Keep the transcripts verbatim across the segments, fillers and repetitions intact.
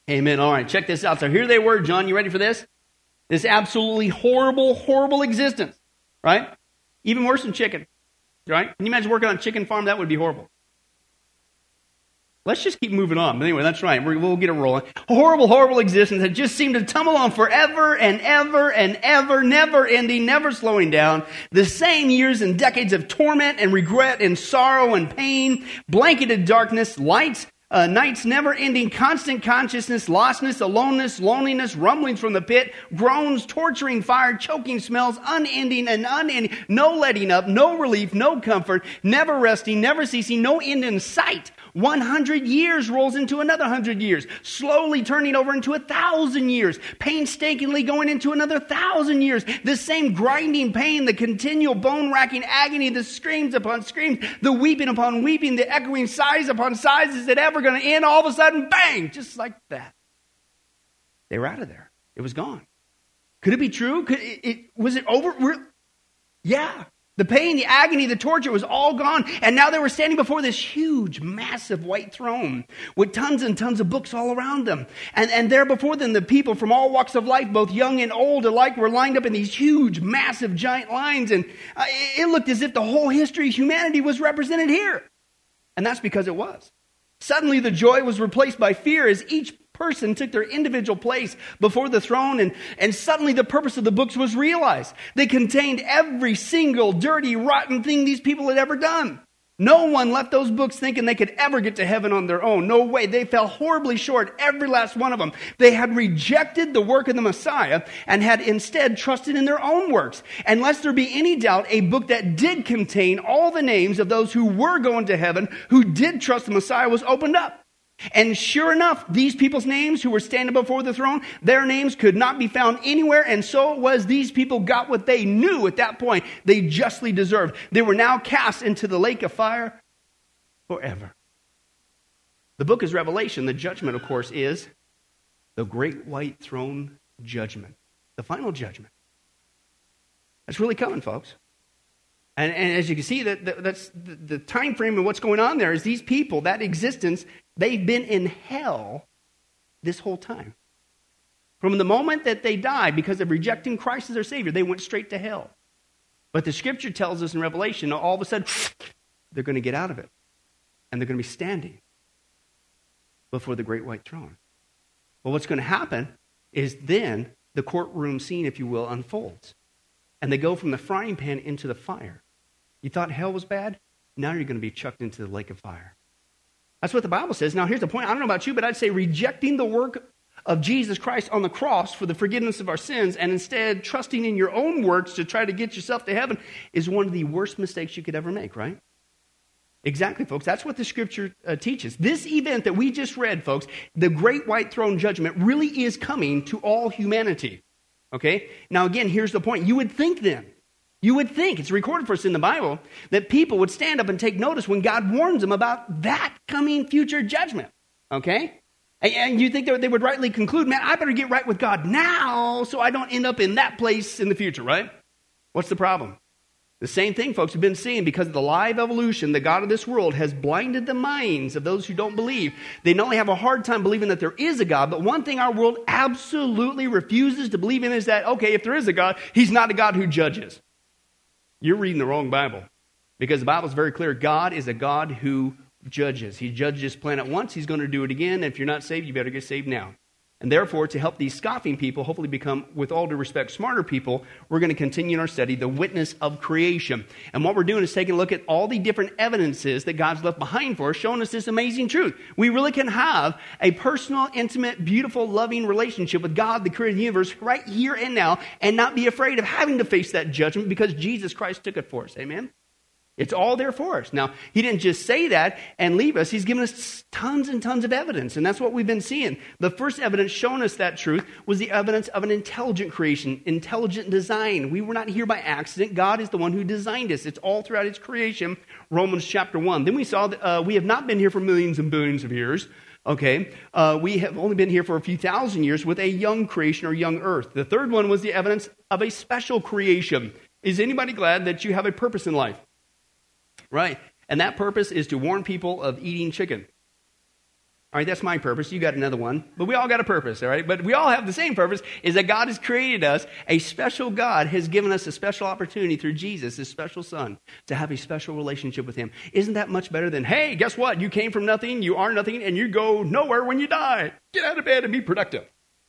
Amen. All right, check this out. So here they were, John. You ready for this? This absolutely horrible, horrible existence, right? Even worse than chicken, right? Can you imagine working on a chicken farm? That would be horrible. Let's just keep moving on. But anyway, that's right. We're, we'll get it rolling. A horrible, horrible existence that just seemed to tumble on forever and ever and ever, never ending, never slowing down. The same years and decades of torment and regret and sorrow and pain, blanketed darkness, lights, Uh, nights never-ending, constant consciousness, lostness, aloneness, loneliness, rumblings from the pit, groans, torturing fire, choking smells, unending and unending, no letting up, no relief, no comfort, never resting, never ceasing, no end in sight. One hundred years rolls into another hundred years, slowly turning over into a thousand years, painstakingly going into another thousand years. The same grinding pain, the continual bone-racking agony, the screams upon screams, the weeping upon weeping, the echoing sighs upon sighs. Is it ever going to end? All of a sudden, bang, just like that. They were out of there. It was gone. Could it be true? Could it, it, was it over? We're, yeah. The pain, the agony, the torture was all gone. And now they were standing before this huge, massive white throne with tons and tons of books all around them. And, and there before them, the people from all walks of life, both young and old alike, were lined up in these huge, massive, giant lines. And uh, it looked as if the whole history of humanity was represented here. And that's because it was. Suddenly the joy was replaced by fear as each person took their individual place before the throne, and, and suddenly the purpose of the books was realized. They contained every single dirty, rotten thing these people had ever done. No one left those books thinking they could ever get to heaven on their own. No way. They fell horribly short, every last one of them. They had rejected the work of the Messiah and had instead trusted in their own works. And lest there be any doubt, a book that did contain all the names of those who were going to heaven, who did trust the Messiah, was opened up. And sure enough, these people's names who were standing before the throne, their names could not be found anywhere. And so it was, these people got what they knew at that point they justly deserved. They were now cast into the lake of fire forever. The book is Revelation. The judgment, of course, is the great white throne judgment. The final judgment. That's really coming, folks. And, and as you can see, that, that that's the, the time frame of what's going on there is these people, that existence, they've been in hell this whole time. From the moment that they died because of rejecting Christ as their Savior, they went straight to hell. But the Scripture tells us in Revelation, all of a sudden, they're going to get out of it. And they're going to be standing before the great white throne. Well, what's going to happen is then the courtroom scene, if you will, unfolds. And they go from the frying pan into the fire. You thought hell was bad? Now you're going to be chucked into the lake of fire. That's what the Bible says. Now here's the point. I don't know about you, but I'd say rejecting the work of Jesus Christ on the cross for the forgiveness of our sins and instead trusting in your own works to try to get yourself to heaven is one of the worst mistakes you could ever make, right? Exactly, folks. That's what the Scripture uh, teaches. This event that we just read, folks, the great white throne judgment, really is coming to all humanity. Okay? Now again, here's the point. You would think then, you would think, it's recorded for us in the Bible, that people would stand up and take notice when God warns them about that coming future judgment. Okay? And, and you think that they would rightly conclude, man, I better get right with God now so I don't end up in that place in the future, right? What's the problem? The same thing, folks, have been seeing because of the lie of evolution. The God of this world has blinded the minds of those who don't believe. They not only have a hard time believing that there is a God, but one thing our world absolutely refuses to believe in is that, okay, if there is a God, he's not a God who judges. You're reading the wrong Bible because the Bible is very clear. God is a God who judges. He judged this planet once. He's going to do it again. If you're not saved, you better get saved now. And therefore, to help these scoffing people hopefully become, with all due respect, smarter people, we're going to continue in our study, the witness of creation. And what we're doing is taking a look at all the different evidences that God's left behind for us, showing us this amazing truth. We really can have a personal, intimate, beautiful, loving relationship with God, the creator of the universe, right here and now, and not be afraid of having to face that judgment because Jesus Christ took it for us. Amen? It's all there for us. Now, he didn't just say that and leave us. He's given us tons and tons of evidence, and that's what we've been seeing. The first evidence showing us that truth was the evidence of an intelligent creation, intelligent design. We were not here by accident. God is the one who designed us. It's all throughout his creation, Romans chapter one. Then we saw that uh, we have not been here for millions and billions of years. Okay, uh, we have only been here for a few thousand years with a young creation or young earth. The third one was the evidence of a special creation. Is anybody glad that you have a purpose in life? Right. And that purpose is to warn people of eating chicken. All right, that's my purpose. You got another one. But we all got a purpose, all right? But we all have the same purpose, is that God has created us. A special God has given us a special opportunity through Jesus, his special son, to have a special relationship with him. Isn't that much better than, hey, guess what? You came from nothing, you are nothing, and you go nowhere when you die. Get out of bed and be productive.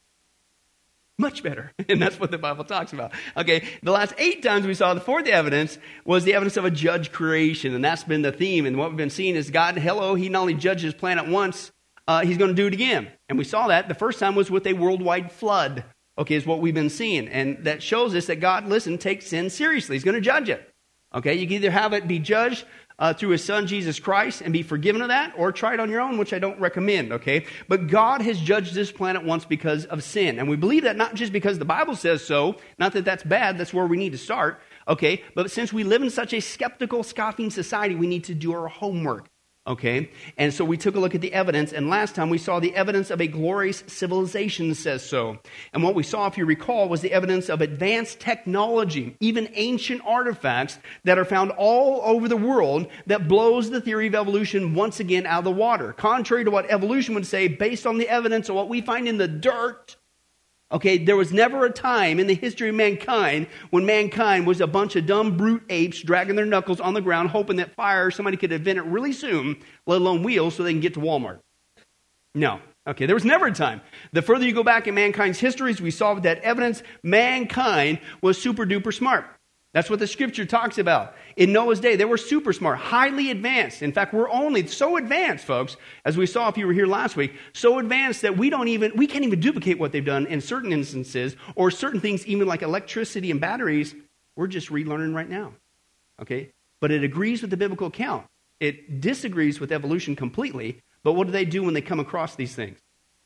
Much better. And that's what the Bible talks about. Okay, the last eight times we saw the fourth evidence was the evidence of a judge creation. And that's been the theme. And what we've been seeing is God, hello, he not only judged his planet once, uh, he's going to do it again. And we saw that. The first time was with a worldwide flood. Okay, is what we've been seeing. And that shows us that God, listen, takes sin seriously. He's going to judge it. Okay, you can either have it be judged Uh, through his son, Jesus Christ, and be forgiven of that, or try it on your own, which I don't recommend, okay? But God has judged this planet once because of sin. And we believe that not just because the Bible says so, not that that's bad, that's where we need to start, okay? But since we live in such a skeptical, scoffing society, we need to do our homework, okay? And so we took a look at the evidence, and last time we saw the evidence of a glorious civilization says so. And what we saw, if you recall, was the evidence of advanced technology, even ancient artifacts that are found all over the world that blows the theory of evolution once again out of the water. Contrary to what evolution would say, based on the evidence of what we find in the dirt, okay, there was never a time in the history of mankind when mankind was a bunch of dumb brute apes dragging their knuckles on the ground, hoping that fire, somebody could invent it really soon, let alone wheels, so they can get to Walmart. No. Okay, there was never a time. The further you go back in mankind's histories, we saw that evidence mankind was super duper smart. That's what the scripture talks about. In Noah's day, they were super smart, highly advanced. In fact, we're only so advanced, folks, as we saw if you were here last week, so advanced that we don't even, we can't even duplicate what they've done in certain instances, or certain things, even like electricity and batteries, we're just relearning right now. Okay? But it agrees with the biblical account. It disagrees with evolution completely, but what do they do when they come across these things?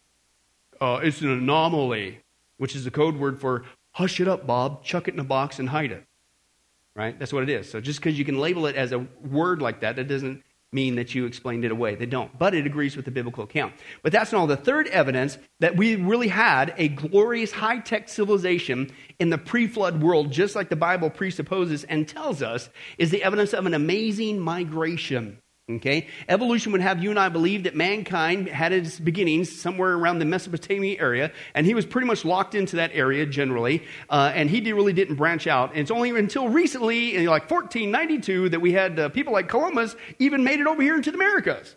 Uh, it's an anomaly, which is the code word for, hush it up, Bob, chuck it in a box and hide it. Right? That's what it is. So just because you can label it as a word like that, that doesn't mean that you explained it away. They don't. But it agrees with the biblical account. But that's not all. The third evidence that we really had a glorious high-tech civilization in the pre-flood world, just like the Bible presupposes and tells us, is the evidence of an amazing migration. Okay? Evolution would have you and I believe that mankind had its beginnings somewhere around the Mesopotamia area, and he was pretty much locked into that area generally, uh, and he did, really didn't branch out. And it's only until recently, in like fourteen ninety-two, that we had uh, people like Columbus even made it over here into the Americas.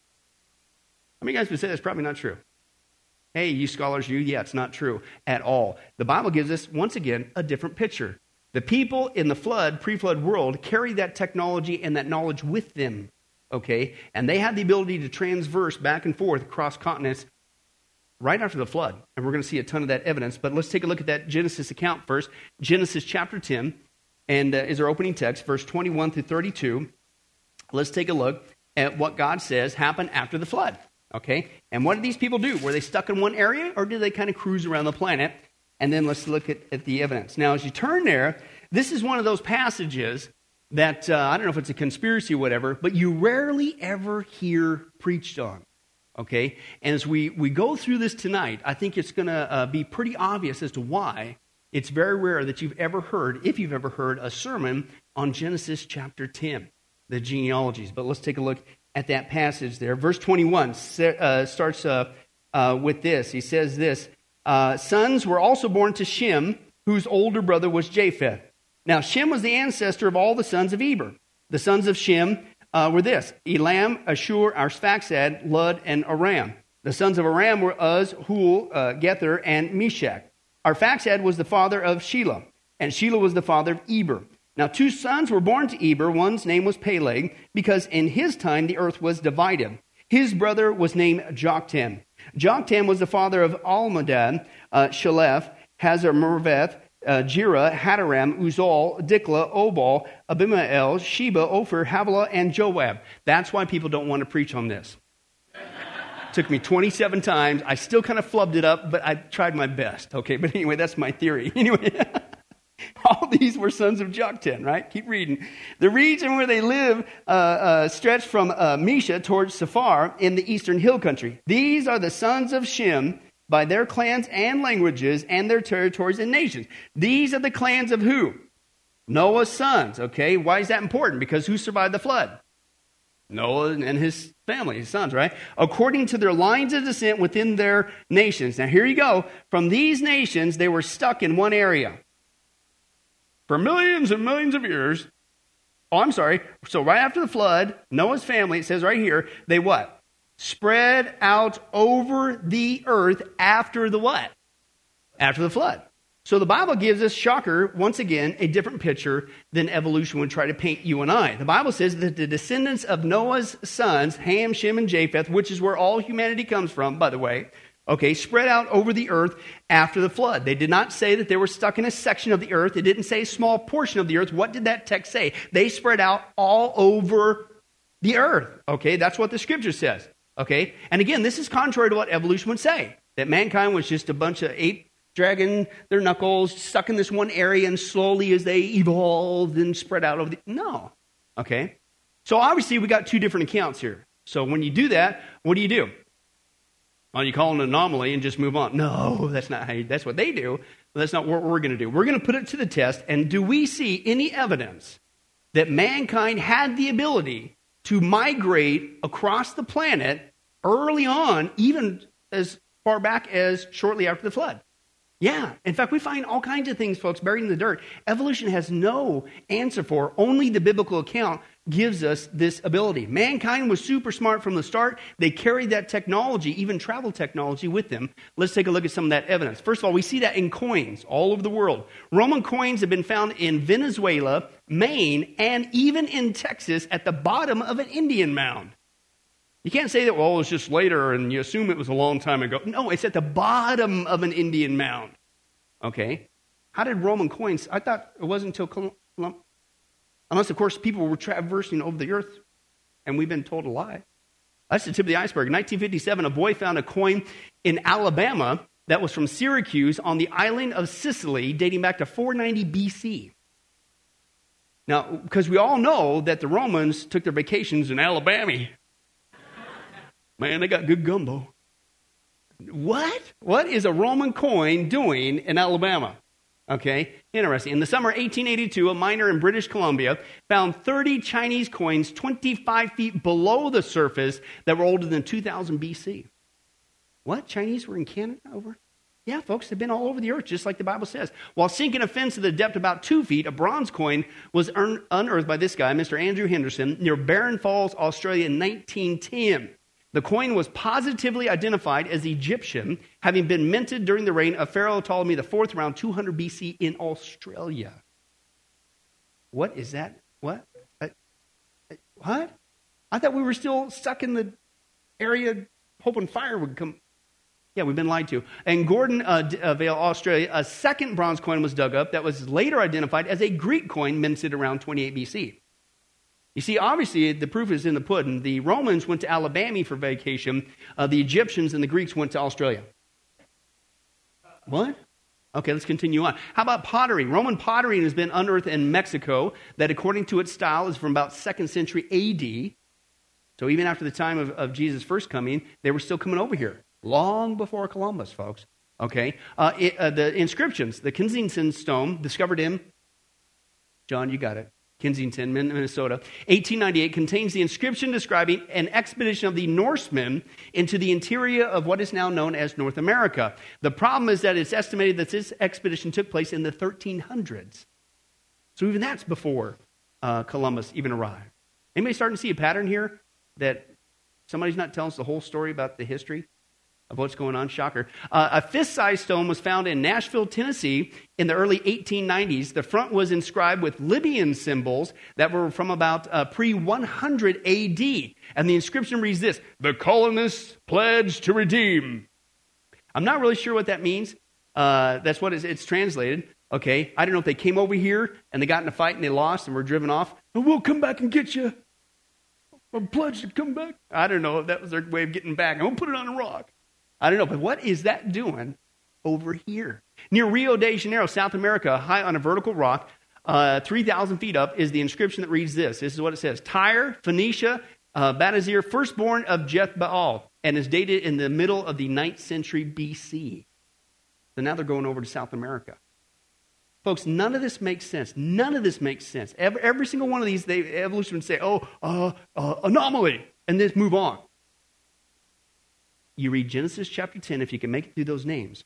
How many guys would say that's probably not true? Hey, you scholars, you, yeah, it's not true at all. The Bible gives us, once again, a different picture. The people in the flood, pre-flood world, carried that technology and that knowledge with them. Okay, and they had the ability to transverse back and forth across continents right after the flood. And we're going to see a ton of that evidence. But let's take a look at that Genesis account first. Genesis chapter ten, and uh, is our opening text, verse twenty-one through thirty-two. Let's take a look at what God says happened after the flood. Okay, and what did these people do? Were they stuck in one area, or did they kind of cruise around the planet? And then let's look at, at the evidence. Now, as you turn there, this is one of those passages that, uh, I don't know if it's a conspiracy or whatever, but you rarely ever hear preached on, okay? And as we, we go through this tonight, I think it's going to uh, be pretty obvious as to why it's very rare that you've ever heard, if you've ever heard, a sermon on Genesis chapter ten, the genealogies. But let's take a look at that passage there. Verse twenty-one uh, starts uh, uh, with this. He says this, uh, sons were also born to Shem, whose older brother was Japheth. Now, Shem was the ancestor of all the sons of Eber. The sons of Shem uh, were this, Elam, Ashur, Arphaxad, Lud, and Aram. The sons of Aram were Uz, Hul, uh, Gether, and Meshach. Arphaxad was the father of Shelah, and Shelah was the father of Eber. Now, two sons were born to Eber. One's name was Peleg, because in his time the earth was divided. His brother was named Joktan. Joktan was the father of Almadad, uh, Shalef, Hazar, Merveth, Uh, Jira, Hadaram, Uzal, Dikla, Obal, Abimael, Sheba, Ophir, Havilah, and Joab. That's why people don't want to preach on this. Took me twenty-seven times. I still kind of flubbed it up, but I tried my best. Okay, but anyway, that's my theory. Anyway, all these were sons of Joktan, right? Keep reading. The region where they live uh, uh, stretched from uh, Mesha towards Sephar in the eastern hill country. These are the sons of Shem, by their clans and languages and their territories and nations. These are the clans of who? Noah's sons, okay? Why is that important? Because who survived the flood? Noah and his family, his sons, right? According to their lines of descent within their nations. Now, here you go. From these nations, they were stuck in one area for millions and millions of years. Oh, I'm sorry. So right after the flood, Noah's family, it says right here, they what? Spread out over the earth after the what? After the flood. So the Bible gives us, shocker, once again, a different picture than evolution would try to paint you and I. The Bible says that the descendants of Noah's sons, Ham, Shem, and Japheth, which is where all humanity comes from, by the way, okay, spread out over the earth after the flood. They did not say that they were stuck in a section of the earth. It didn't say a small portion of the earth. What did that text say? They spread out all over the earth. Okay, that's what the scripture says. Okay, and again, this is contrary to what evolution would say, that mankind was just a bunch of ape dragging their knuckles, stuck in this one area, and slowly as they evolved and spread out over the... No. Okay? So obviously we got two different accounts here. So when you do that, what do you do? Well, you call it an anomaly and just move on. No, that's not how you... That's what they do. But that's not what we're going to do. We're going to put it to the test, and do we see any evidence that mankind had the ability to migrate across the planet early on, even as far back as shortly after the flood? Yeah. In fact, we find all kinds of things, folks, buried in the dirt. Evolution has no answer for. Only the biblical account gives us this ability. Mankind was super smart from the start. They carried that technology, even travel technology, with them. Let's take a look at some of that evidence. First of all, we see that in coins all over the world. Roman coins have been found in Venezuela, Maine, and even in Texas at the bottom of an Indian mound. You can't say that, well, it was just later and you assume it was a long time ago. No, it's at the bottom of an Indian mound. Okay. How did Roman coins, I thought it wasn't until Columbus, unless, of course, people were traversing over the earth and we've been told a lie. That's the tip of the iceberg. In nineteen fifty-seven, a boy found a coin in Alabama that was from Syracuse on the island of Sicily, dating back to four ninety B C. Now, because we all know that the Romans took their vacations in Alabama. Man, they got good gumbo. What? What is a Roman coin doing in Alabama? Okay, interesting. In the summer of eighteen eighty-two, a miner in British Columbia found thirty Chinese coins twenty-five feet below the surface that were older than two thousand B C. What? Chinese were in Canada over? Yeah, folks, they've been all over the earth, just like the Bible says. While sinking a fence to the depth of about two feet, a bronze coin was unearthed by this guy, Mister Andrew Henderson, near Barron Falls, Australia in nineteen ten. The coin was positively identified as Egyptian, having been minted during the reign of Pharaoh Ptolemy the fourth around two hundred B C in Australia. What is that? What? Uh, uh, what? I thought we were still stuck in the area hoping fire would come. Yeah, we've been lied to. In Gordon uh, uh, Vale, Australia, a second bronze coin was dug up that was later identified as a Greek coin minted around twenty-eight B C. You see, obviously, the proof is in the pudding. The Romans went to Alabama for vacation. Uh, the Egyptians and the Greeks went to Australia. What? Okay, let's continue on. How about pottery? Roman pottery has been unearthed in Mexico that, according to its style, is from about second century A D. So even after the time of, of Jesus' first coming, they were still coming over here. Long before Columbus, folks. Okay? Uh, it, uh, the inscriptions, the Kensington stone, discovered in, John, you got it. Kensington, Minnesota, eighteen ninety-eight, contains the inscription describing an expedition of the Norsemen into the interior of what is now known as North America. The problem is that it's estimated that this expedition took place in the thirteen hundreds. So even that's before uh, Columbus even arrived. Anybody starting to see a pattern here that somebody's not telling us the whole story about the history of what's going on? Shocker. Uh, a fist-sized stone was found in Nashville, Tennessee in the early eighteen nineties. The front was inscribed with Libyan symbols that were from about uh, pre one hundred A D. And the inscription reads this: "The colonists pledged to redeem." I'm not really sure what that means. Uh, that's what it's, it's translated. Okay, I don't know if they came over here and they got in a fight and they lost and were driven off. And we'll come back and get you. I pledged to come back. I don't know if that was their way of getting back. I'm going to put it on a rock. I don't know, but what is that doing over here? Near Rio de Janeiro, South America, high on a vertical rock, uh, three thousand feet up, is the inscription that reads this. This is what it says: Tyre, Phoenicia, uh, Banazir, firstborn of Jethbaal, and is dated in the middle of the ninth century B C. So now they're going over to South America. Folks, none of this makes sense. None of this makes sense. Every, every single one of these, they, evolution would say, oh, uh, uh, anomaly, and then move on. You read Genesis chapter ten, if you can make it through those names.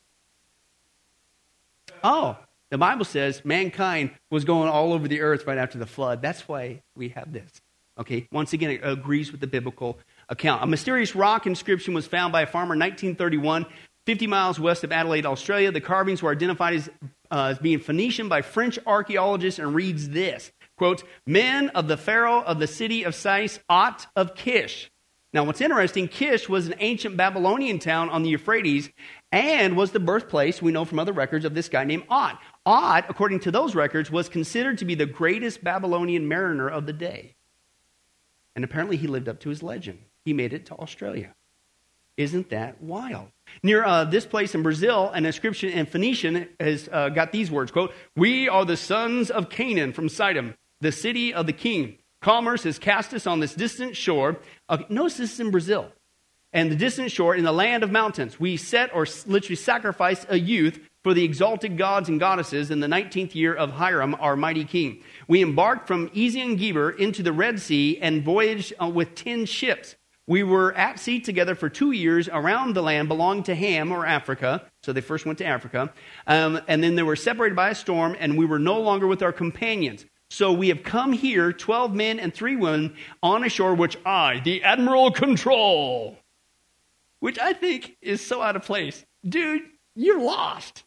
Oh, the Bible says mankind was going all over the earth right after the flood. That's why we have this. Okay, once again, it agrees with the biblical account. A mysterious rock inscription was found by a farmer in nineteen thirty-one, fifty miles west of Adelaide, Australia. The carvings were identified as, uh, as being Phoenician by French archaeologists and reads this, quote, men of the pharaoh of the city of Sais, Ot of Kish. Now, what's interesting, Kish was an ancient Babylonian town on the Euphrates and was the birthplace, we know from other records, of this guy named Ot. Ot, according to those records, was considered to be the greatest Babylonian mariner of the day. And apparently he lived up to his legend. He made it to Australia. Isn't that wild? Near uh, this place in Brazil, an inscription in Phoenician has uh, got these words, quote, we are the sons of Canaan from Sidon, the city of the king. Commerce has cast us on this distant shore. Uh, notice this is in Brazil. And the distant shore in the land of mountains. We set or literally sacrifice a youth for the exalted gods and goddesses in the nineteenth year of Hiram, our mighty king. We embarked from Ezion-Geber into the Red Sea and voyaged uh, with ten ships. We were at sea together for two years around the land belonging to Ham, or Africa. So they first went to Africa. Um, and then they were separated by a storm, and we were no longer with our companions. So we have come here, twelve men and three women, on a shore which I, the admiral, control. Which I think is so out of place. Dude, you're lost.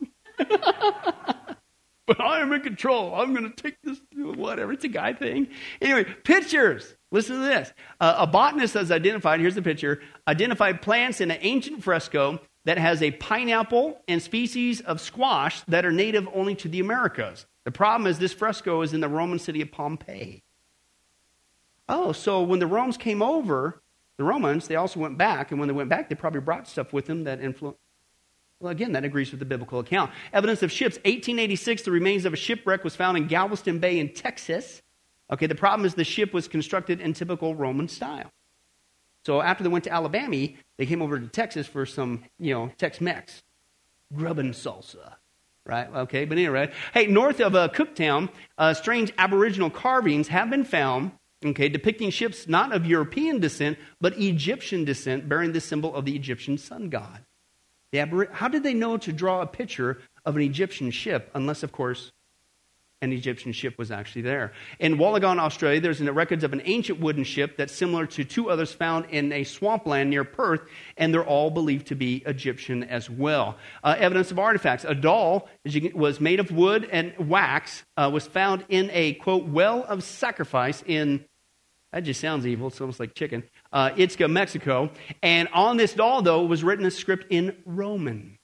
But I am in control. I'm going to take this, whatever. It's a guy thing. Anyway, pictures. Listen to this. Uh, a botanist has identified, here's the picture, identified plants in an ancient fresco that has a pineapple and species of squash that are native only to the Americas. The problem is this fresco is in the Roman city of Pompeii. Oh, so when the Romans came over, the Romans, they also went back, and when they went back, they probably brought stuff with them that influenced. Well, again, that agrees with the biblical account. Evidence of ships. eighteen eighty-six, the remains of a shipwreck was found in Galveston Bay in Texas. Okay, the problem is the ship was constructed in typical Roman style. So after they went to Alabama, they came over to Texas for some, you know, Tex-Mex. Grub and salsa. Right, okay, but anyway. Hey, north of uh, Cooktown, uh, strange aboriginal carvings have been found, okay, depicting ships not of European descent, but Egyptian descent, bearing the symbol of the Egyptian sun god. The abori- How did they know to draw a picture of an Egyptian ship, unless, of course, an Egyptian ship was actually there? In Wollongong, Australia, there's the records of an ancient wooden ship that's similar to two others found in a swampland near Perth, and they're all believed to be Egyptian as well. Uh, evidence of artifacts. A doll was made of wood and wax, uh, was found in a, quote, well of sacrifice in, that just sounds evil, it's almost like chicken, uh, Itzca, Mexico. And on this doll, though, was written a script in Roman.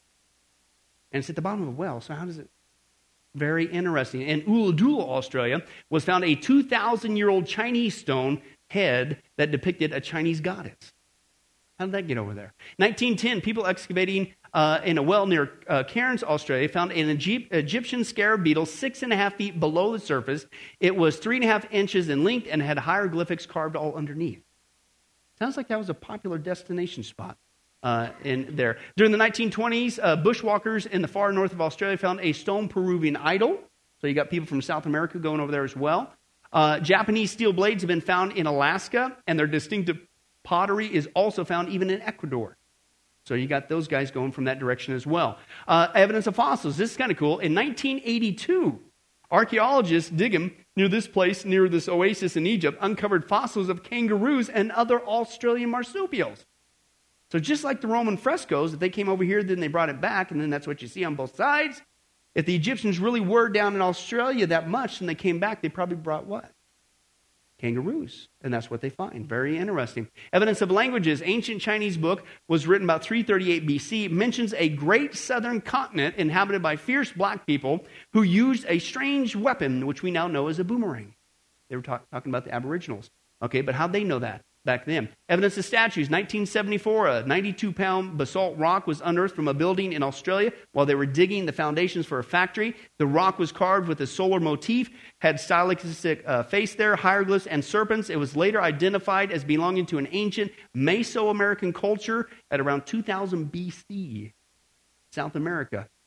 And it's at the bottom of a well, so how does it? Very interesting. In Ulladulla, Australia, was found a two thousand year old Chinese stone head that depicted a Chinese goddess. How did that get over there? nineteen ten, people excavating uh, in a well near uh, Cairns, Australia, found an Egypt, Egyptian scarab beetle six and a half feet below the surface. It was three and a half inches in length and had hieroglyphics carved all underneath. Sounds like that was a popular destination spot. Uh, in there. During the nineteen twenties, uh, bushwalkers in the far north of Australia found a stone Peruvian idol. So you got people from South America going over there as well. Uh, Japanese steel blades have been found in Alaska, and their distinctive pottery is also found even in Ecuador. So you got those guys going from that direction as well. Uh, evidence of fossils. This is kind of cool. In nineteen eighty-two, archaeologists digging near this place, near this oasis in Egypt, uncovered fossils of kangaroos and other Australian marsupials. So just like the Roman frescoes, if they came over here, then they brought it back, and then that's what you see on both sides. If the Egyptians really were down in Australia that much, and they came back, they probably brought what? Kangaroos. And that's what they find. Very interesting. Evidence of languages. Ancient Chinese book was written about three thirty-eight B C. Mentions a great southern continent inhabited by fierce black people who used a strange weapon, which we now know as a boomerang. They were talk- talking about the Aboriginals. Okay, but how'd they know that back then? Evidence of statues. nineteen seventy-four, a ninety-two pound basalt rock was unearthed from a building in Australia while they were digging the foundations for a factory. The rock was carved with a solar motif, had stylistic uh, face there, hieroglyphs, and serpents. It was later identified as belonging to an ancient Mesoamerican culture at around two thousand B C, South America.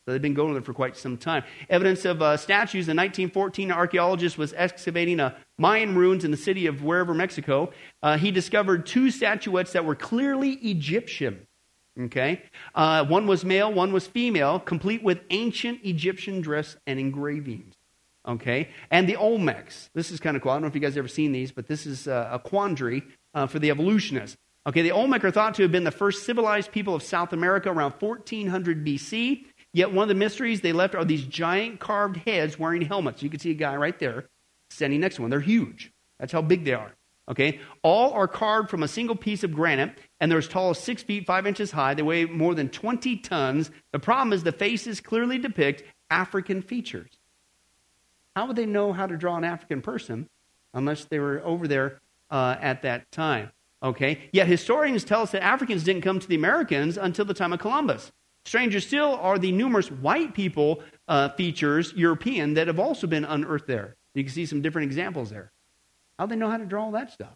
So they've been going there for quite some time. Evidence of uh, statues. In nineteen fourteen, an archaeologist was excavating a Mayan ruins in the city of wherever, Mexico. Uh, he discovered two statuettes that were clearly Egyptian. Okay, uh, one was male, one was female, complete with ancient Egyptian dress and engravings. Okay, and the Olmecs. This is kind of cool. I don't know if you guys have ever seen these, but this is uh, a quandary uh, for the evolutionists. Okay, the Olmec are thought to have been the first civilized people of South America around fourteen hundred B C. Yet one of the mysteries they left are these giant carved heads wearing helmets. You can see a guy right there standing next to one. They're huge. That's how big they are. Okay, all are carved from a single piece of granite, and they're as tall as six feet five inches high. They weigh more than twenty tons. The problem is the faces clearly depict African features. How would they know how to draw an African person unless they were over there uh, at that time? Okay, yet historians tell us that Africans didn't come to the Americans until the time of Columbus. Stranger still are the numerous white people uh, features, European, that have also been unearthed there. You can see some different examples there. How do they know how to draw all that stuff?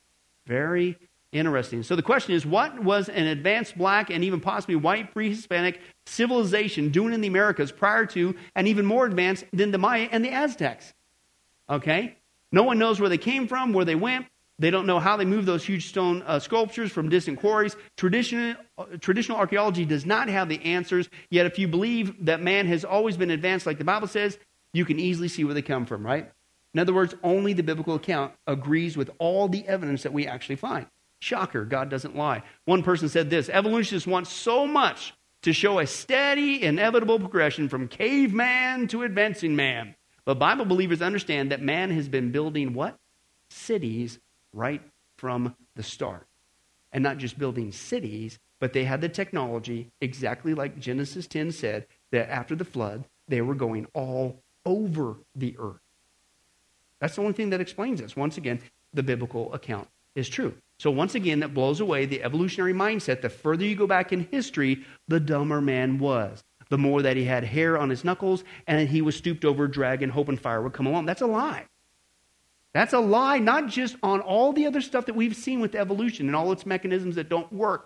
Very interesting. So the question is, what was an advanced black and even possibly white pre-Hispanic civilization doing in the Americas prior to and even more advanced than the Maya and the Aztecs? Okay? No one knows where they came from, where they went. They don't know how they moved those huge stone uh, sculptures from distant quarries. Traditional, uh, traditional archaeology does not have the answers. Yet if you believe that man has always been advanced like the Bible says, you can easily see where they come from, right? In other words, only the biblical account agrees with all the evidence that we actually find. Shocker, God doesn't lie. One person said this: evolutionists want so much to show a steady, inevitable progression from caveman to advancing man. But Bible believers understand that man has been building what? Cities right from the start. And not just building cities, but they had the technology, exactly like Genesis ten said, that after the flood, they were going all over the earth. That's the only thing that explains this. Once again, the biblical account is true. So once again, that blows away the evolutionary mindset. The further you go back in history, the dumber man was. The more that he had hair on his knuckles and he was stooped over a dragon hoping fire would come along. That's a lie. That's a lie, not just on all the other stuff that we've seen with evolution and all its mechanisms that don't work.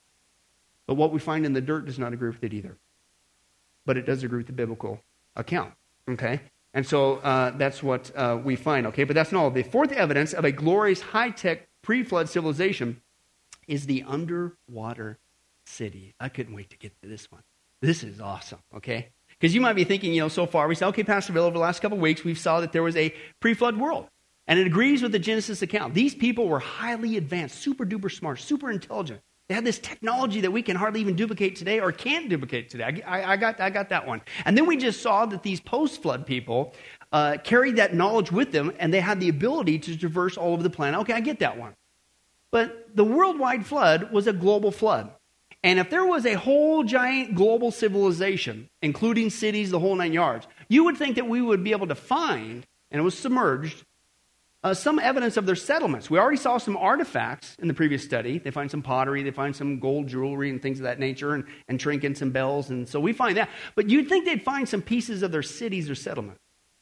But what we find in the dirt does not agree with it either. But it does agree with the biblical account. Okay? And so uh, that's what uh, we find. Okay? But that's not all. The fourth evidence of a glorious high-tech pre-flood civilization is the underwater city. I couldn't wait to get to this one. This is awesome. Okay? Because you might be thinking, you know, so far we said, okay, Pastor Bill, over the last couple of weeks, we saw that there was a pre-flood world. And it agrees with the Genesis account. These people were highly advanced, super duper smart, super intelligent. They had this technology that we can hardly even duplicate today or can't duplicate today. I, I, I, got, I got that one. And then we just saw that these post-flood people uh, carried that knowledge with them, and they had the ability to traverse all over the planet. Okay, I get that one. But the worldwide flood was a global flood. And if there was a whole giant global civilization, including cities, the whole nine yards, you would think that we would be able to find, and it was submerged, Uh, some evidence of their settlements. We already saw some artifacts in the previous study. They find some pottery, they find some gold jewelry and things of that nature, and, and trinkets and bells, and so we find that. But you'd think they'd find some pieces of their cities or settlements.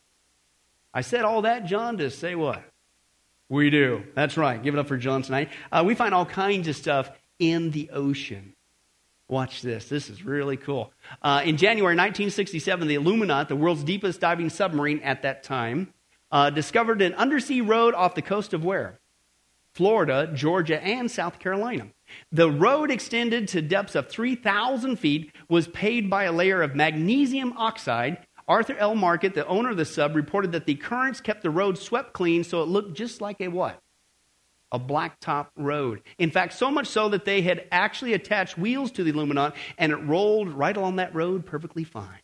I said all that, John, to say what? We do. That's right. Give it up for John tonight. Uh, we find all kinds of stuff in the ocean. Watch this. This is really cool. Uh, in January nineteen sixty-seven, the Illuminaut, the world's deepest diving submarine at that time, Uh, discovered an undersea road off the coast of where? Florida, Georgia, and South Carolina. The road extended to depths of three thousand feet, was paved by a layer of magnesium oxide. Arthur L. Market, the owner of the sub, reported that the currents kept the road swept clean, so it looked just like a what? A blacktop road. In fact, so much so that they had actually attached wheels to the Illuminaut, and it rolled right along that road perfectly fine.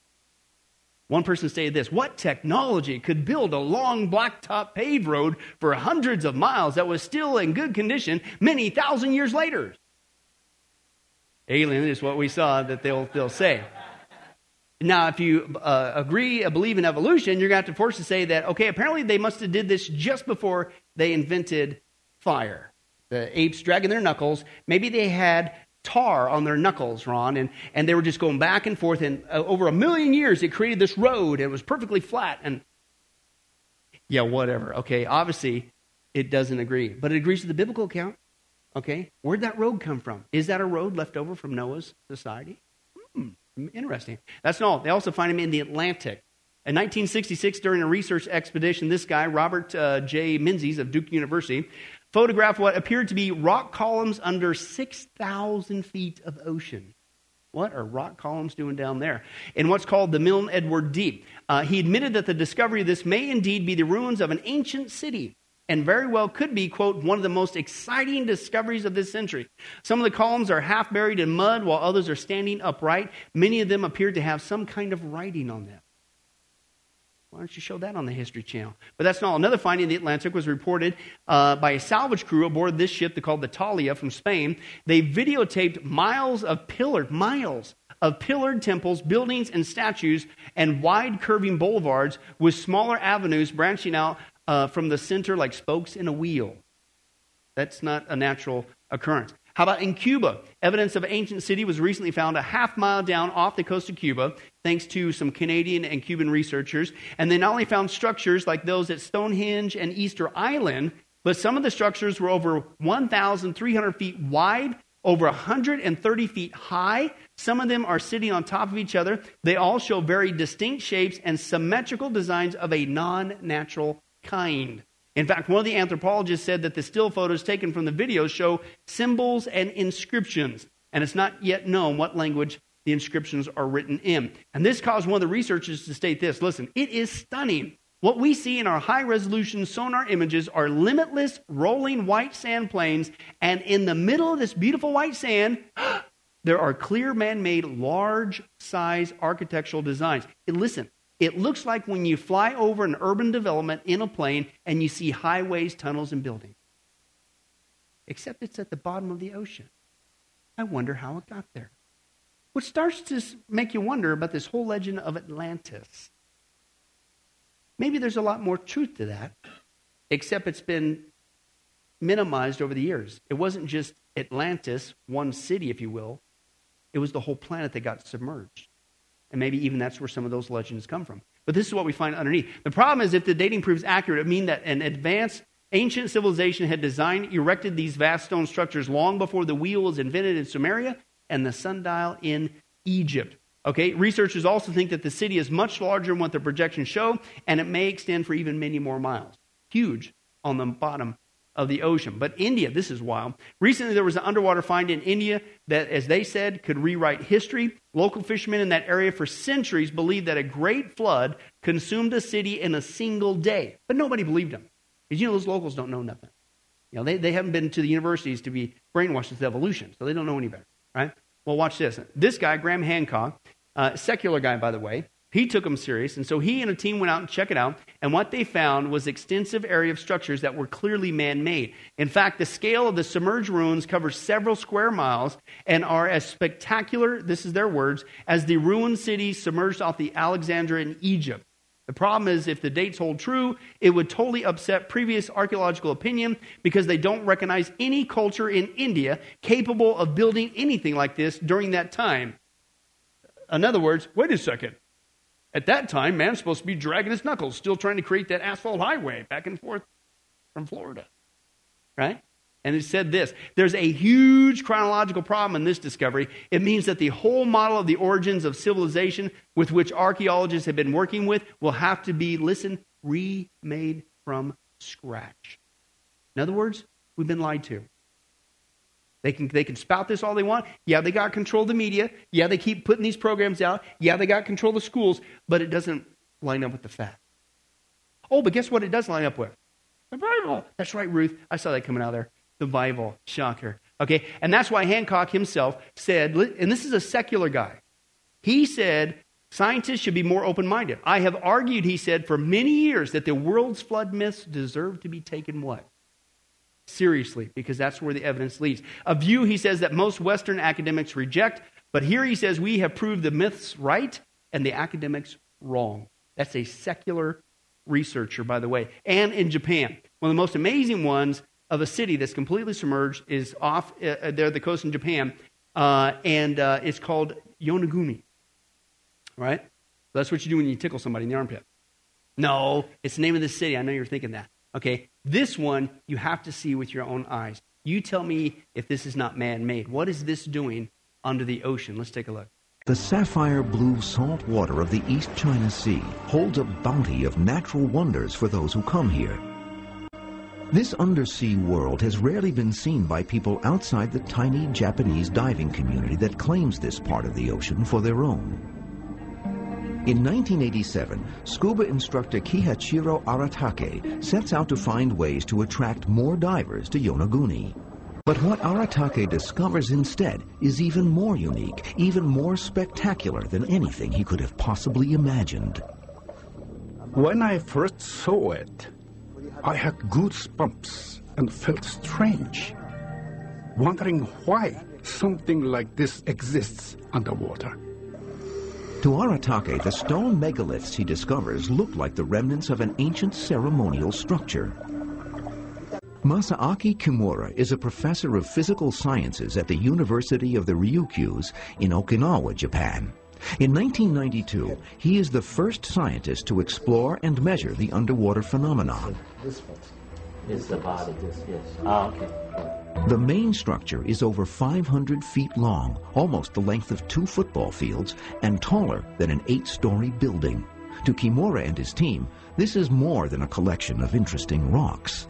One person stated this: what technology could build a long blacktop paved road for hundreds of miles that was still in good condition many thousand years later? Alien is what we saw that they'll, they'll say. Now, if you uh, agree, uh, believe in evolution, you're going to have to force to say that, okay, apparently they must have did this just before they invented fire. The apes dragging their knuckles, maybe they had tar on their knuckles, Ron, and, and they were just going back and forth, and uh, over a million years it created this road, and it was perfectly flat, and yeah, whatever. Okay, obviously it doesn't agree, but it agrees with the biblical account. Okay, where'd that road come from? Is that a road left over from Noah's society? Hmm. Interesting. That's not all. They also find them in the Atlantic. In nineteen sixty-six, during a research expedition, this guy, Robert uh, J. Menzies of Duke University, photographed what appeared to be rock columns under six thousand feet of ocean. What are rock columns doing down there? In what's called the Milne Edward Deep. Uh, he admitted that the discovery of this may indeed be the ruins of an ancient city, and very well could be, quote, one of the most exciting discoveries of this century. Some of the columns are half buried in mud, while others are standing upright. Many of them appear to have some kind of writing on them. Why don't you show that on the History Channel? But that's not all. Another finding in the Atlantic was reported uh, by a salvage crew aboard this ship called the Talia from Spain. They videotaped miles of pillared, miles of pillared temples, buildings, and statues, and wide curving boulevards with smaller avenues branching out uh, from the center like spokes in a wheel. That's not a natural occurrence. How about in Cuba? Evidence of an ancient city was recently found a half mile down off the coast of Cuba, thanks to some Canadian and Cuban researchers. And they not only found structures like those at Stonehenge and Easter Island, but some of the structures were over one thousand three hundred feet wide, over one hundred thirty feet high. Some of them are sitting on top of each other. They all show very distinct shapes and symmetrical designs of a non-natural kind. In fact, one of the anthropologists said that the still photos taken from the videos show symbols and inscriptions, and it's not yet known what language the inscriptions are written in. And this caused one of the researchers to state this: listen, it is stunning. What we see in our high-resolution sonar images are limitless rolling white sand plains, and in the middle of this beautiful white sand, there are clear man-made large-size architectural designs. And listen, it looks like when you fly over an urban development in a plane and you see highways, tunnels, and buildings. Except it's at the bottom of the ocean. I wonder how it got there. Which starts to make you wonder about this whole legend of Atlantis. Maybe there's a lot more truth to that, except it's been minimized over the years. It wasn't just Atlantis, one city, if you will. It was the whole planet that got submerged. And maybe even that's where some of those legends come from. But this is what we find underneath. The problem is if the dating proves accurate, it means that an advanced ancient civilization had designed, erected these vast stone structures long before the wheel was invented in Sumeria and the sundial in Egypt. Okay, researchers also think that the city is much larger than what the projections show, and it may extend for even many more miles. Huge on the bottom of the ocean. But India, this is wild. Recently, there was an underwater find in India that, as they said, could rewrite history. Local fishermen in that area for centuries believed that a great flood consumed a city in a single day. But nobody believed them. Because, you know, those locals don't know nothing. You know, they, they haven't been to the universities to be brainwashed with evolution, so they don't know any better, right? Well, watch this. This guy, Graham Hancock, uh, secular guy, by the way, he took them serious, and so he and a team went out and checked it out, and what they found was extensive area of structures that were clearly man-made. In fact, the scale of the submerged ruins covers several square miles and are as spectacular, this is their words, as the ruined cities submerged off the Alexandria in Egypt. The problem is, if the dates hold true, it would totally upset previous archaeological opinion because they don't recognize any culture in India capable of building anything like this during that time. In other words, wait a second. At that time, man's supposed to be dragging his knuckles, still trying to create that asphalt highway back and forth from Florida. Right? And it said this: there's a huge chronological problem in this discovery. It means that the whole model of the origins of civilization with which archaeologists have been working with will have to be, listen, remade from scratch. In other words, we've been lied to. They can, they can spout this all they want. Yeah, they got control of the media. Yeah, they keep putting these programs out. Yeah, they got control of the schools, but it doesn't line up with the fact. Oh, but guess what it does line up with? The Bible. That's right, Ruth. I saw that coming out there. The Bible. Shocker. Okay, and that's why Hancock himself said, and this is a secular guy, he said, scientists should be more open-minded. I have argued, he said, for many years that the world's flood myths deserve to be taken what? Seriously, because that's where the evidence leads. A view, he says, that most Western academics reject, but here he says we have proved the myths right and the academics wrong. That's a secular researcher, by the way. And in Japan, one of the most amazing ones of a city that's completely submerged is off uh, there, the coast in Japan, uh, and uh, it's called Yonaguni. Right? That's what you do when you tickle somebody in the armpit. No, it's the name of the city. I know you're thinking that. Okay, this one you have to see with your own eyes. You tell me if this is not man-made. What is this doing under the ocean? Let's take a look. The sapphire blue salt water of the East China Sea holds a bounty of natural wonders for those who come here. This undersea world has rarely been seen by people outside the tiny Japanese diving community that claims this part of the ocean for their own. In nineteen eighty-seven, scuba instructor Kihachiro Aratake sets out to find ways to attract more divers to Yonaguni. But what Aratake discovers instead is even more unique, even more spectacular than anything he could have possibly imagined. When I first saw it, I had goosebumps and felt strange, wondering why something like this exists underwater. To Aratake, the stone megaliths he discovers look like the remnants of an ancient ceremonial structure. Masaaki Kimura is a professor of physical sciences at the University of the Ryukyus in Okinawa, Japan. In nineteen ninety-two, he is the first scientist to explore and measure the underwater phenomenon. This one is the body, this, yes. Ah, okay. The main structure is over five hundred feet long, almost the length of two football fields, and taller than an eight-story building. To Kimura and his team, this is more than a collection of interesting rocks.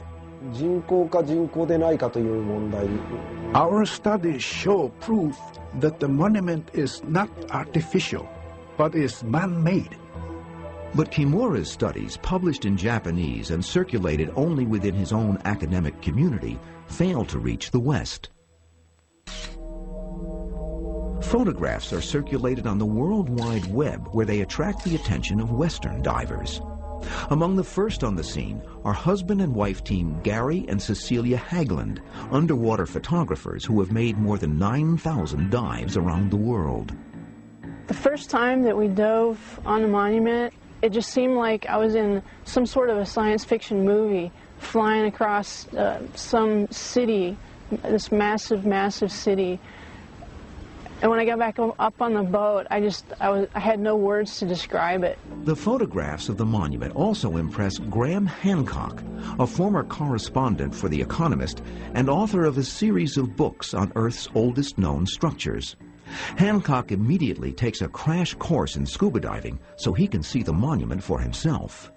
Our studies show proof that the monument is not artificial, but is man-made. But Kimura's studies, published in Japanese and circulated only within his own academic community, failed to reach the West. Photographs are circulated on the World Wide Web, where they attract the attention of Western divers. Among the first on the scene are husband and wife team Gary and Cecilia Hagland, underwater photographers who have made more than nine thousand dives around the world. The first time that we dove on the monument, it just seemed like I was in some sort of a science fiction movie, flying across uh, some city, this massive, massive city. And when I got back up on the boat, I just, I, was, I had no words to describe it. The photographs of the monument also impress Graham Hancock, a former correspondent for The Economist and author of a series of books on Earth's oldest known structures. Hancock immediately takes a crash course in scuba diving so he can see the monument for himself.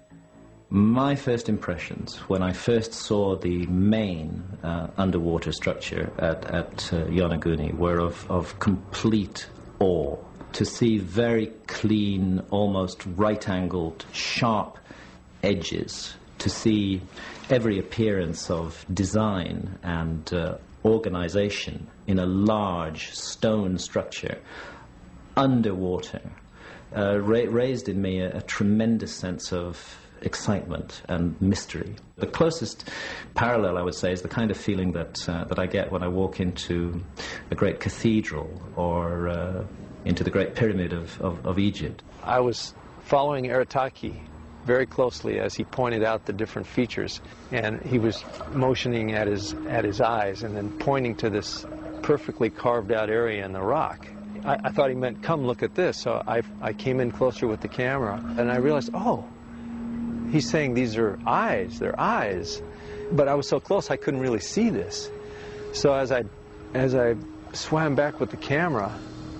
My first impressions when I first saw the main uh, underwater structure at, at uh, Yonaguni were of, of complete awe. To see very clean, almost right-angled, sharp edges, to see every appearance of design and uh, organization in a large stone structure underwater uh, ra raised in me a, a tremendous sense of excitement and mystery. The closest parallel, I would say, is the kind of feeling that uh, that I get when I walk into a great cathedral or uh, into the Great Pyramid of, of, of Egypt. I was following Aratake very closely as he pointed out the different features, and he was motioning at his at his eyes and then pointing to this perfectly carved out area in the rock. I, I thought he meant, come look at this, so I, I came in closer with the camera, and I realized, oh, he's saying these are eyes, they're eyes. But I was so close I couldn't really see this. So as I, as I swam back with the camera,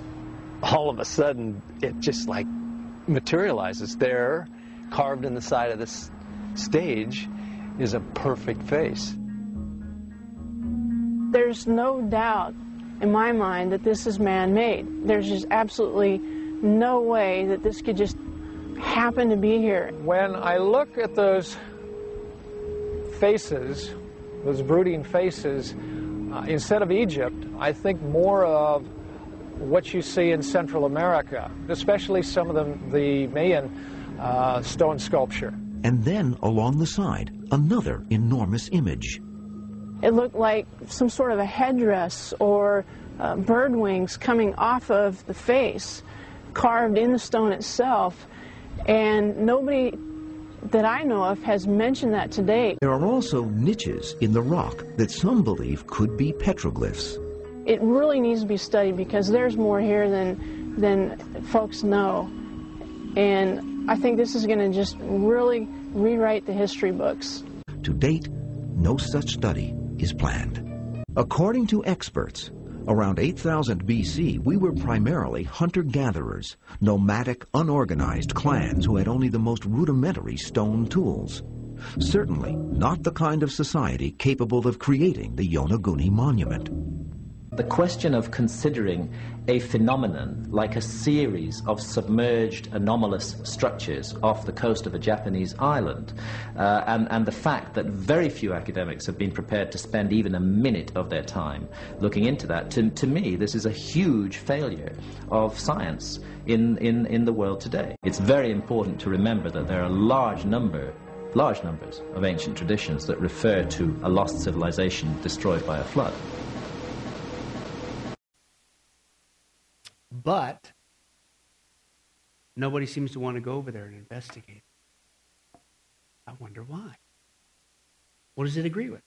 all of a sudden it just like materializes. There, carved in the side of this stage, is a perfect face. There's no doubt in my mind that this is man-made. There's just absolutely no way that this could just happen to be here. When I look at those faces, those brooding faces, uh, instead of Egypt, I think more of what you see in Central America, especially some of the, the Mayan uh, stone sculpture. And then, along the side, another enormous image. It looked like some sort of a headdress or uh, bird wings coming off of the face, carved in the stone itself. And nobody that I know of has mentioned that to date. There are also niches in the rock that some believe could be petroglyphs. It really needs to be studied because there's more here than, than folks know. And I think this is going to just really rewrite the history books. To date, no such study is planned. According to experts, Around eight thousand B C, we were primarily hunter-gatherers, nomadic, unorganized clans who had only the most rudimentary stone tools. Certainly not the kind of society capable of creating the Yonaguni Monument. The question of considering a phenomenon like a series of submerged anomalous structures off the coast of a Japanese island, uh, and, and the fact that very few academics have been prepared to spend even a minute of their time looking into that, to, to me, this is a huge failure of science in, in, in the world today. It's very important to remember that there are a large number large numbers of ancient traditions that refer to a lost civilization destroyed by a flood. But nobody seems to want to go over there and investigate. I wonder why. What does it agree with?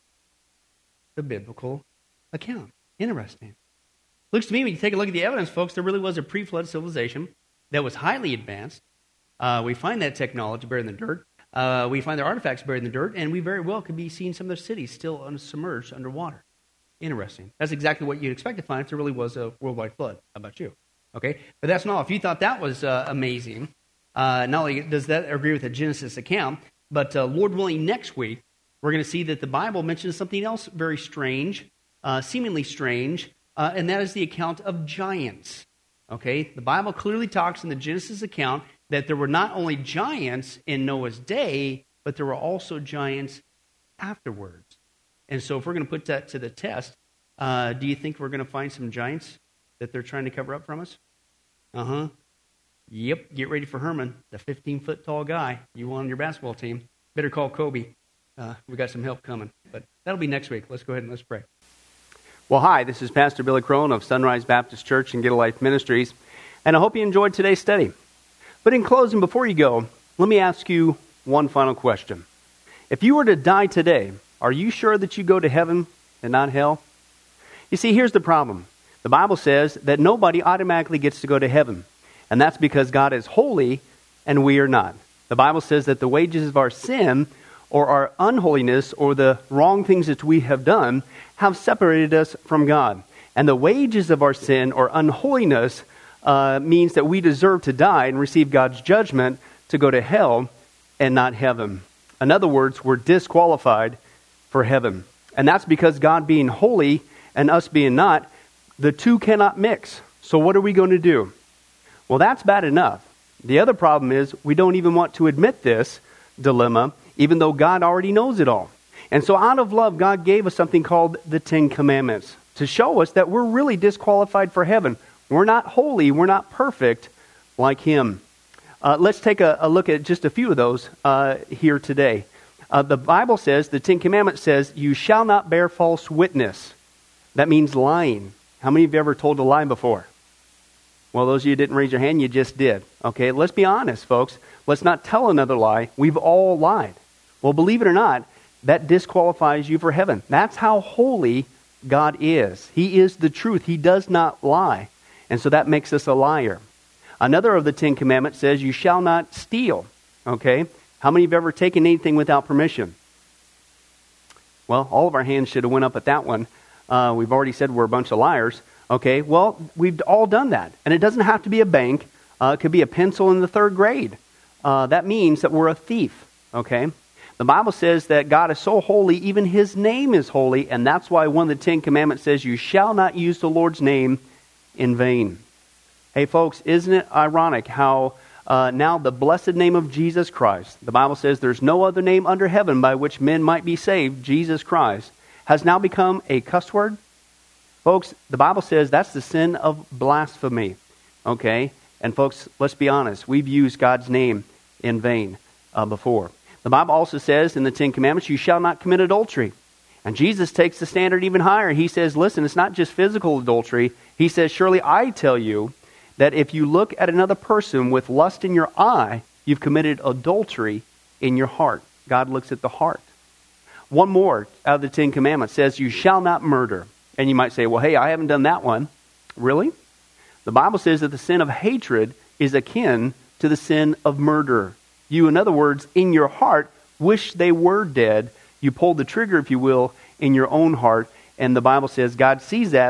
The biblical account. Interesting. Looks to me, when you take a look at the evidence, folks, there really was a pre-flood civilization that was highly advanced. Uh, we find that technology buried in the dirt. Uh, we find their artifacts buried in the dirt, and we very well could be seeing some of their cities still submerged underwater. Interesting. That's exactly what you'd expect to find if there really was a worldwide flood. How about you? Okay, but that's not all. If you thought that was uh, amazing, uh, not only does that agree with the Genesis account, but uh, Lord willing, next week, we're going to see that the Bible mentions something else very strange, uh, seemingly strange, uh, and that is the account of giants. Okay, the Bible clearly talks in the Genesis account that there were not only giants in Noah's day, but there were also giants afterwards. And so if we're going to put that to the test, uh, do you think we're going to find some giants that they're trying to cover up from us? Uh-huh. Yep, get ready for Herman, the fifteen-foot tall guy you want on your basketball team. Better call Kobe. Uh, we got some help coming. But that'll be next week. Let's go ahead and let's pray. Well, hi, this is Pastor Billy Crone of Sunrise Baptist Church and Get a Life Ministries, and I hope you enjoyed today's study. But in closing, before you go, let me ask you one final question. If you were to die today, are you sure that you go to heaven and not hell? You see, here's the problem. The Bible says that nobody automatically gets to go to heaven, and that's because God is holy and we are not. The Bible says that the wages of our sin or our unholiness or the wrong things that we have done have separated us from God. And the wages of our sin or unholiness uh, means that we deserve to die and receive God's judgment to go to hell and not heaven. In other words, we're disqualified for heaven. And that's because God being holy and us being not, the two cannot mix. So what are we going to do? Well, that's bad enough. The other problem is we don't even want to admit this dilemma, even though God already knows it all. And so out of love, God gave us something called the Ten Commandments to show us that we're really disqualified for heaven. We're not holy. We're not perfect like Him. Uh, let's take a, a look at just a few of those uh, here today. Uh, the Bible says, the Ten Commandments says, you shall not bear false witness. That means lying. How many of you ever told a lie before? Well, those of you who didn't raise your hand, you just did. Okay, let's be honest, folks. Let's not tell another lie. We've all lied. Well, believe it or not, that disqualifies you for heaven. That's how holy God is. He is the truth. He does not lie. And so that makes us a liar. Another of the Ten Commandments says, you shall not steal. Okay? How many of you have ever taken anything without permission? Well, all of our hands should have went up at that one. Uh, we've already said we're a bunch of liars. Okay, well, we've all done that. And it doesn't have to be a bank. Uh, it could be a pencil in the third grade. Uh, that means that we're a thief. Okay? The Bible says that God is so holy, even His name is holy. And that's why one of the Ten Commandments says, you shall not use the Lord's name in vain. Hey, folks, isn't it ironic how uh, now the blessed name of Jesus Christ, the Bible says there's no other name under heaven by which men might be saved, Jesus Christ, has now become a cuss word? Folks, the Bible says that's the sin of blasphemy. Okay? And folks, let's be honest. We've used God's name in vain uh, before. The Bible also says in the Ten Commandments, you shall not commit adultery. And Jesus takes the standard even higher. He says, listen, it's not just physical adultery. He says, surely I tell you that if you look at another person with lust in your eye, you've committed adultery in your heart. God looks at the heart. One more out of the Ten Commandments says, you shall not murder. And you might say, well, hey, I haven't done that one. Really? The Bible says that the sin of hatred is akin to the sin of murder. You, in other words, in your heart, wish they were dead. You pulled the trigger, if you will, in your own heart. And the Bible says God sees that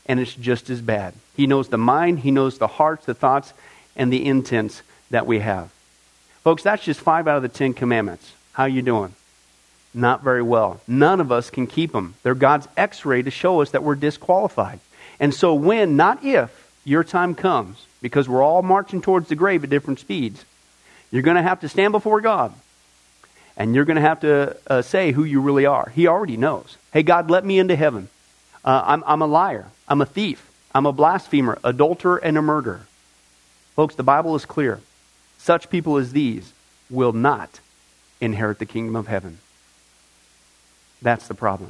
and it's just as bad. He knows the mind, He knows the hearts, the thoughts, and the intents that we have. Folks, that's just five out of the Ten Commandments. How you doing? Not very well. None of us can keep them. They're God's x-ray to show us that we're disqualified. And so when, not if, your time comes, because we're all marching towards the grave at different speeds, you're going to have to stand before God. And you're going to have to uh, say who you really are. He already knows. Hey, God, let me into heaven. Uh, I'm, I'm a liar. I'm a thief. I'm a blasphemer, adulterer, and a murderer. Folks, the Bible is clear. Such people as these will not inherit the kingdom of heaven. That's the problem.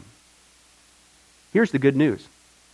Here's the good news.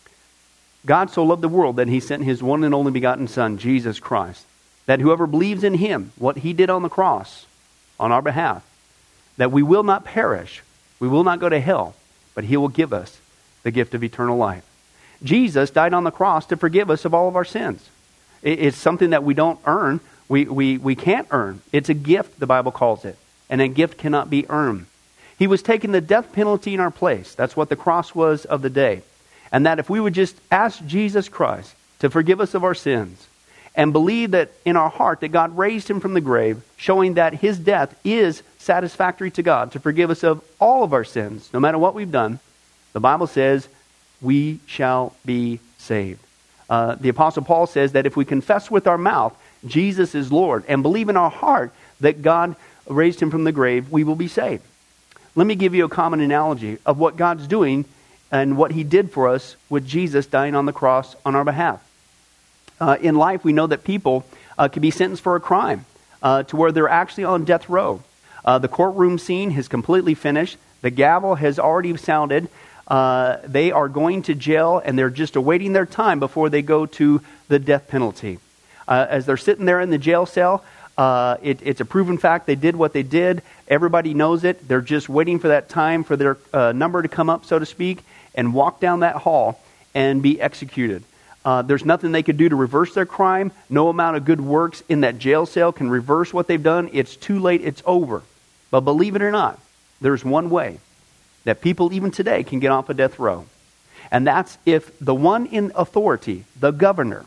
God so loved the world that He sent His one and only begotten Son, Jesus Christ, that whoever believes in Him, what He did on the cross on our behalf, that we will not perish, we will not go to hell, but He will give us the gift of eternal life. Jesus died on the cross to forgive us of all of our sins. It's something that we don't earn. We, we, we can't earn. It's a gift, the Bible calls it. And a gift cannot be earned. He was taking the death penalty in our place. That's what the cross was of the day. And that if we would just ask Jesus Christ to forgive us of our sins and believe that in our heart that God raised Him from the grave, showing that His death is satisfactory to God to forgive us of all of our sins, no matter what we've done, the Bible says we shall be saved. Uh, the Apostle Paul says that if we confess with our mouth Jesus is Lord and believe in our heart that God raised Him from the grave, we will be saved. Let me give you a common analogy of what God's doing and what He did for us with Jesus dying on the cross on our behalf. Uh, in life, we know that people uh, can be sentenced for a crime uh, to where they're actually on death row. Uh, the courtroom scene has completely finished. The gavel has already sounded. Uh, they are going to jail, and they're just awaiting their time before they go to the death penalty. Uh, as they're sitting there in the jail cell, uh, it, it's a proven fact they did what they did. Everybody knows it. They're just waiting for that time for their uh, number to come up, so to speak, and walk down that hall and be executed. Uh, there's nothing they could do to reverse their crime. No amount of good works in that jail cell can reverse what they've done. It's too late. It's over. But believe it or not, there's one way that people even today can get off a death row. And that's if the one in authority, the governor,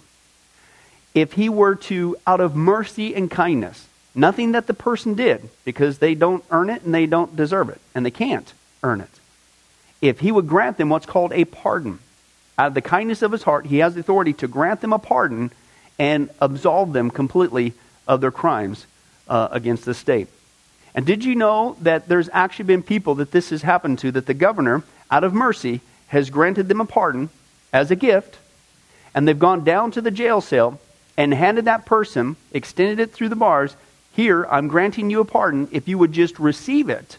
if he were to, out of mercy and kindness, nothing that the person did, because they don't earn it and they don't deserve it, and they can't earn it. If he would grant them what's called a pardon, out of the kindness of his heart, he has the authority to grant them a pardon and absolve them completely of their crimes uh, against the state. And did you know that there's actually been people that this has happened to, that the governor, out of mercy, has granted them a pardon as a gift, and they've gone down to the jail cell and handed that person, extended it through the bars, here, I'm granting you a pardon. If you would just receive it,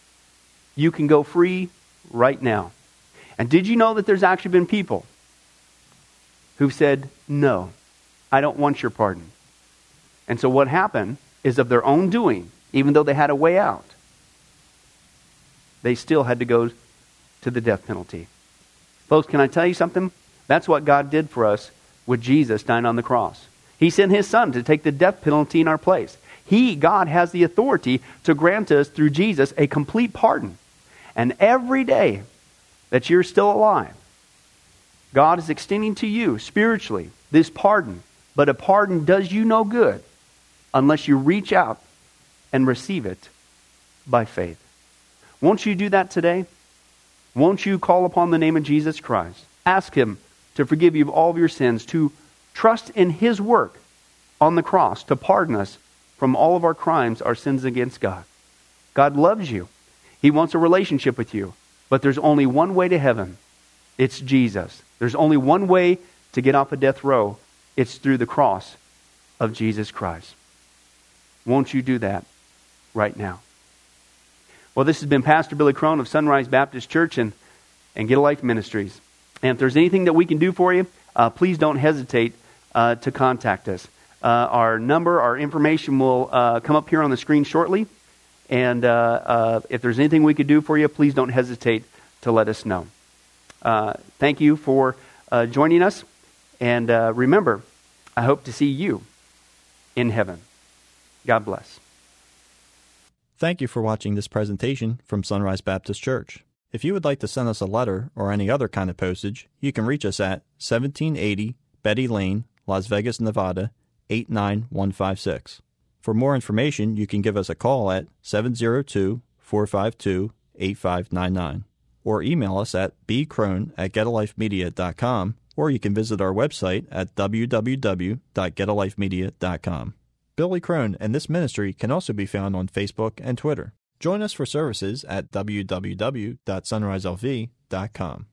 you can go free right now. And did you know that there's actually been people who've said, no, I don't want your pardon. And so what happened is of their own doing, even though they had a way out, they still had to go to the death penalty. Folks, can I tell you something? That's what God did for us with Jesus dying on the cross. He sent His Son to take the death penalty in our place. He, God, has the authority to grant us through Jesus a complete pardon. And every day that you're still alive, God is extending to you spiritually this pardon. But a pardon does you no good unless you reach out and receive it by faith. Won't you do that today? Won't you call upon the name of Jesus Christ? Ask Him to forgive you of all of your sins, to trust in His work on the cross to pardon us from all of our crimes, our sins against God. God loves you. He wants a relationship with you. But there's only one way to heaven. It's Jesus. There's only one way to get off a death row. It's through the cross of Jesus Christ. Won't you do that right now? Well, this has been Pastor Billy Crone of Sunrise Baptist Church and, and Get a Life Ministries. And if there's anything that we can do for you, uh, please don't hesitate uh, to contact us. Uh, our number, our information will uh, come up here on the screen shortly. And uh, uh, if there's anything we could do for you, please don't hesitate to let us know. Uh, thank you for uh, joining us. And uh, remember, I hope to see you in heaven. God bless. Thank you for watching this presentation from Sunrise Baptist Church. If you would like to send us a letter or any other kind of postage, you can reach us at seventeen eighty Betty Lane, Las Vegas, Nevada, eight nine one five six. For more information, you can give us a call at seven oh two, four five two, eight five nine nine or email us at b crone at get a life media dot com, or you can visit our website at w w w dot get a life media dot com. Billy Crone and this ministry can also be found on Facebook and Twitter. Join us for services at w w w dot sunrise l v dot com.